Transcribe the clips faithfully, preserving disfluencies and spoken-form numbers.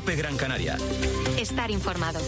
COPE Gran Canaria. Estar informado.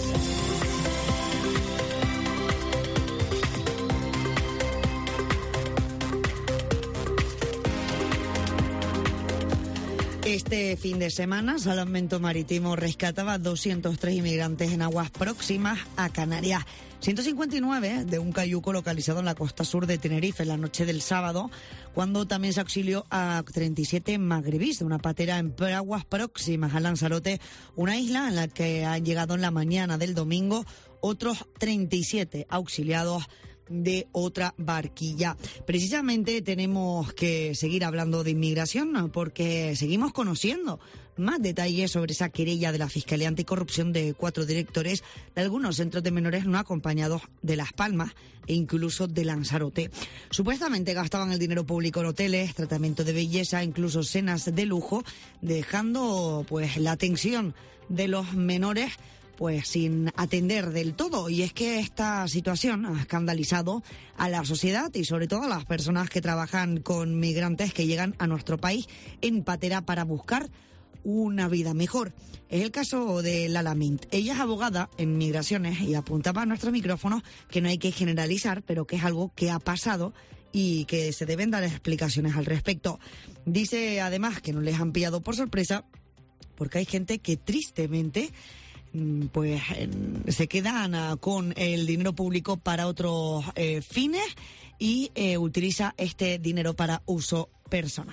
Este fin de semana, Salvamento Marítimo rescataba doscientos tres inmigrantes en aguas próximas a Canarias. ciento cincuenta y nueve de un cayuco localizado en la costa sur de Tenerife en la noche del sábado, cuando también se auxilió a treinta y siete magrebíes de una patera en aguas próximas a Lanzarote, una isla en la que han llegado en la mañana del domingo otros treinta y siete auxiliados de otra barquilla. Precisamente tenemos que seguir hablando de inmigración porque seguimos conociendo más detalles sobre esa querella de la Fiscalía Anticorrupción de cuatro directores de algunos centros de menores no acompañados de Las Palmas e incluso de Lanzarote. Supuestamente gastaban el dinero público en hoteles, tratamiento de belleza, incluso cenas de lujo, dejando pues la atención de los menores pues sin atender del todo. Y es que esta situación ha escandalizado a la sociedad y sobre todo a las personas que trabajan con migrantes que llegan a nuestro país en patera para buscar una vida mejor. Es el caso de Lala Mint. Ella es abogada en migraciones y apuntaba a nuestro micrófono que no hay que generalizar, pero que es algo que ha pasado y que se deben dar explicaciones al respecto. Dice además que no les han pillado por sorpresa porque hay gente que tristemente pues se quedan con el dinero público para otros eh, fines y eh, utiliza este dinero para uso personal.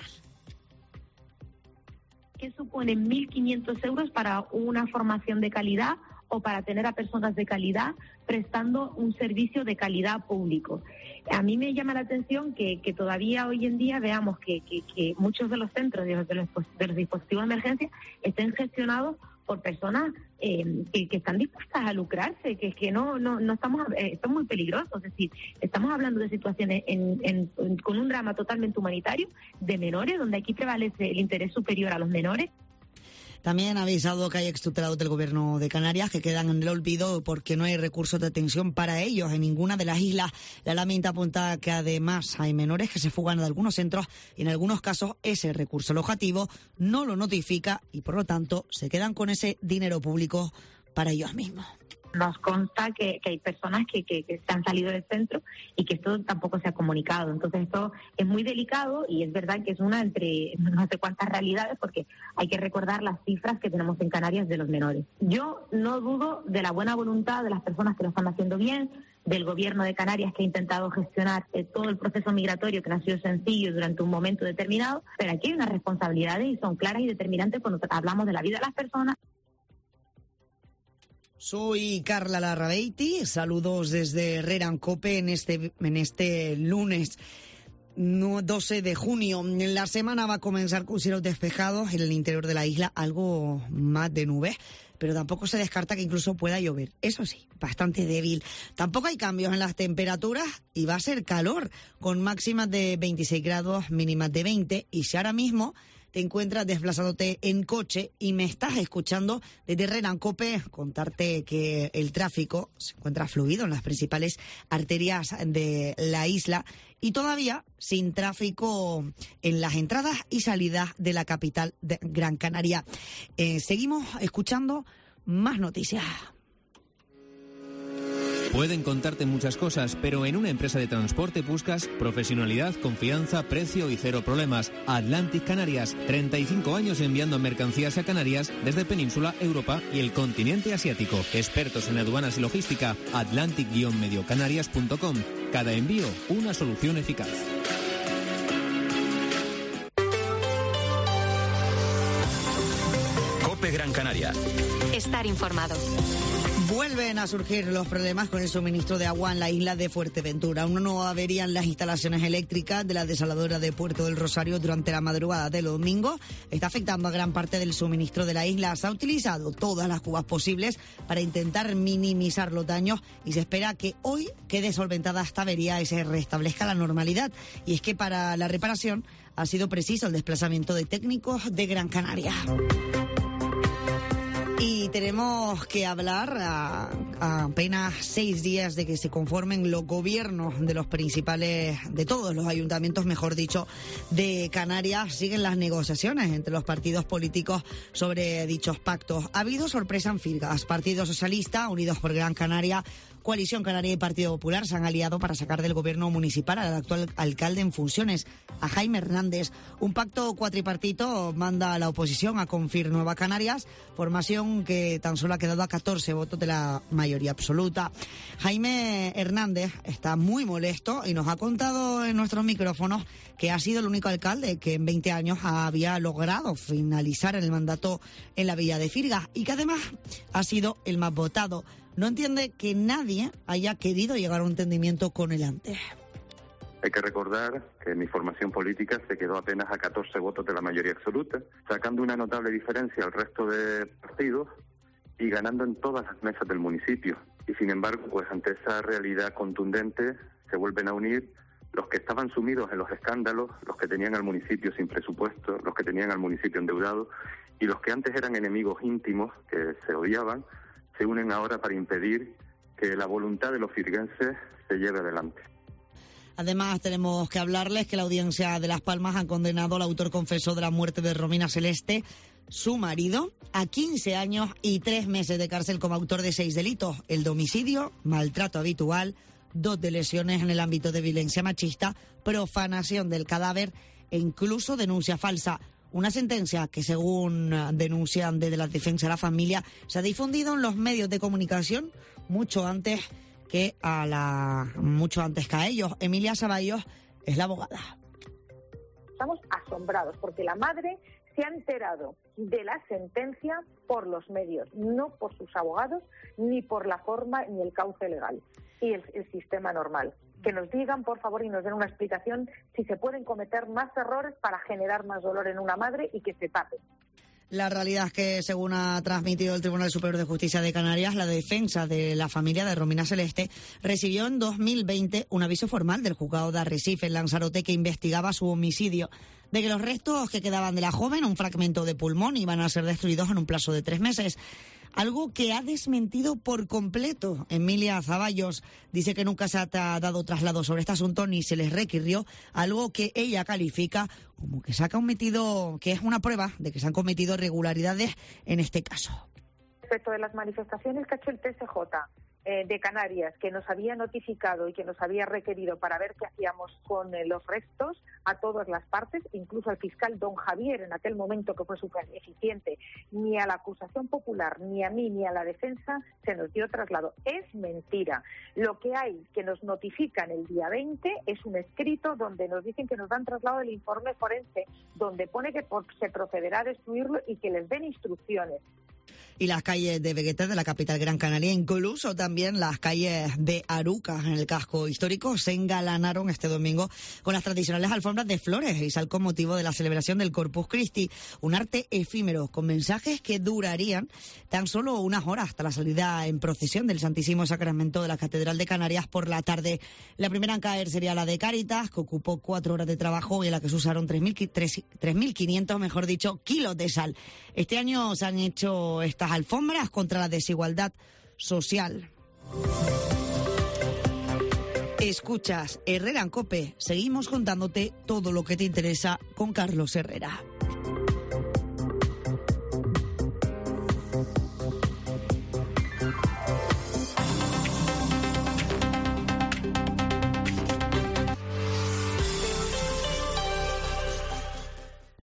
¿Qué suponen mil quinientos euros para una formación de calidad o para tener a personas de calidad prestando un servicio de calidad público? A mí me llama la atención que, que todavía hoy en día veamos que, que, que muchos de los centros de los, de los, de los dispositivos de emergencia estén gestionados por personas eh, que, que están dispuestas a lucrarse, que que no no no estamos eh, esto es muy peligroso. Es decir, estamos hablando de situaciones en, en, en, con un drama totalmente humanitario de menores, donde aquí prevalece el interés superior a los menores. También ha avisado que hay extutelados del gobierno de Canarias que quedan en el olvido porque no hay recursos de atención para ellos en ninguna de las islas. La lamenta apunta que además hay menores que se fugan de algunos centros y en algunos casos ese recurso alojativo no lo notifica y por lo tanto se quedan con ese dinero público para ellos mismos. Nos consta que, que hay personas que, que, que se han salido del centro y que esto tampoco se ha comunicado. Entonces esto es muy delicado y es verdad que es una entre no sé cuántas realidades porque hay que recordar las cifras que tenemos en Canarias de los menores. Yo no dudo de la buena voluntad de las personas que lo están haciendo bien, del gobierno de Canarias que ha intentado gestionar eh, todo el proceso migratorio que no ha sido sencillo durante un momento determinado, pero aquí hay unas responsabilidades y son claras y determinantes cuando hablamos de la vida de las personas. Soy Carla Larrabeiti, saludos desde Herrera en COPE en este, en este lunes doce de junio. La semana va a comenzar con cielos despejados en el interior de la isla, algo más de nubes, pero tampoco se descarta que incluso pueda llover. Eso sí, bastante débil. Tampoco hay cambios en las temperaturas y va a ser calor, con máximas de veintiséis grados, mínimas de veinte, y si ahora mismo te encuentras desplazándote en coche y me estás escuchando desde Herrera en COPE, contarte que el tráfico se encuentra fluido en las principales arterias de la isla y todavía sin tráfico en las entradas y salidas de la capital de Gran Canaria. Eh, seguimos escuchando más noticias. Pueden contarte muchas cosas, pero en una empresa de transporte buscas profesionalidad, confianza, precio y cero problemas. Atlantic Canarias, treinta y cinco años enviando mercancías a Canarias desde Península, Europa y el continente asiático. Expertos en aduanas y logística, atlantic guion medio canarias punto com. Cada envío, una solución eficaz. COPE Gran Canaria. Estar informado. Vuelven a surgir los problemas con el suministro de agua en la isla de Fuerteventura. Una nueva avería en las instalaciones eléctricas de la desaladora de Puerto del Rosario durante la madrugada del domingo está afectando a gran parte del suministro de la isla. Se ha utilizado todas las cubas posibles para intentar minimizar los daños y se espera que hoy quede solventada esta avería y se restablezca la normalidad. Y es que para la reparación ha sido preciso el desplazamiento de técnicos de Gran Canaria. Y tenemos que hablar, a apenas seis días de que se conformen los gobiernos de los principales, de todos los ayuntamientos, mejor dicho, de Canarias, siguen las negociaciones entre los partidos políticos sobre dichos pactos. Ha habido sorpresa en Firgas. Partido Socialista, Unidos por Gran Canaria, Coalición Canaria y Partido Popular se han aliado para sacar del gobierno municipal al actual alcalde en funciones, a Jaime Hernández. Un pacto cuatripartito manda a la oposición a Confir Nueva Canarias, formación que tan solo ha quedado a catorce votos de la mayoría absoluta. Jaime Hernández está muy molesto y nos ha contado en nuestros micrófonos que ha sido el único alcalde que en veinte años había logrado finalizar el mandato en la villa de Firgas y que además ha sido el más votado. No entiende que nadie haya querido llegar a un entendimiento con él antes. Hay que recordar que mi formación política se quedó apenas a catorce votos de la mayoría absoluta, sacando una notable diferencia al resto de partidos y ganando en todas las mesas del municipio. Y sin embargo, pues ante esa realidad contundente se vuelven a unir los que estaban sumidos en los escándalos, los que tenían al municipio sin presupuesto, los que tenían al municipio endeudado y los que antes eran enemigos íntimos que se odiaban, se unen ahora para impedir que la voluntad de los firguenses se lleve adelante. Además, tenemos que hablarles que la audiencia de Las Palmas ha condenado al autor confeso de la muerte de Romina Celeste, su marido, a quince años y tres meses de cárcel como autor de seis delitos: el de homicidio, maltrato habitual, dos de lesiones en el ámbito de violencia machista, profanación del cadáver e incluso denuncia falsa. Una sentencia que, según denuncian desde la defensa de la familia, se ha difundido en los medios de comunicación mucho antes que a la mucho antes que a ellos. Emilia Zaballos es la abogada. Estamos asombrados porque la madre se ha enterado de la sentencia por los medios, no por sus abogados, ni por la forma ni el cauce legal y el, el sistema normal. Que nos digan, por favor, y nos den una explicación si se pueden cometer más errores para generar más dolor en una madre y que se tape. La realidad es que, según ha transmitido el Tribunal Superior de Justicia de Canarias, la defensa de la familia de Romina Celeste recibió en dos mil veinte un aviso formal del juzgado de Arrecife, en Lanzarote, que investigaba su homicidio, de que los restos que quedaban de la joven, un fragmento de pulmón, iban a ser destruidos en un plazo de tres meses. Algo que ha desmentido por completo Emilia Zaballos. Dice que nunca se ha dado traslado sobre este asunto ni se les requirió, algo que ella califica como que se ha cometido, que es una prueba de que se han cometido irregularidades en este caso. Respecto de las manifestaciones que ha hecho el T S J eh, de Canarias, que nos había notificado y que nos había requerido para ver qué hacíamos con eh, los restos a todas las partes, incluso al fiscal don Javier, en aquel momento, que fue súper eficiente, ni a la acusación popular, ni a mí, ni a la defensa se nos dio traslado. Es mentira. Lo que hay que nos notifican el día veinte es un escrito donde nos dicen que nos dan traslado del informe forense, donde pone que se procederá a destruirlo y que les den instrucciones. Y las calles de Vegueta, de la capital Gran Canaria, incluso también las calles de Arucas, en el casco histórico, se engalanaron este domingo con las tradicionales alfombras de flores y sal con motivo de la celebración del Corpus Christi, un arte efímero con mensajes que durarían tan solo unas horas hasta la salida en procesión del Santísimo Sacramento de la Catedral de Canarias por la tarde. La primera en caer sería la de Cáritas, que ocupó cuatro horas de trabajo y en la que se usaron tres mil quinientos, mejor dicho, kilos de sal. Este año se han hecho estas alfombras contra la desigualdad social. Escuchas Herrera en COPE. Seguimos contándote todo lo que te interesa con Carlos Herrera.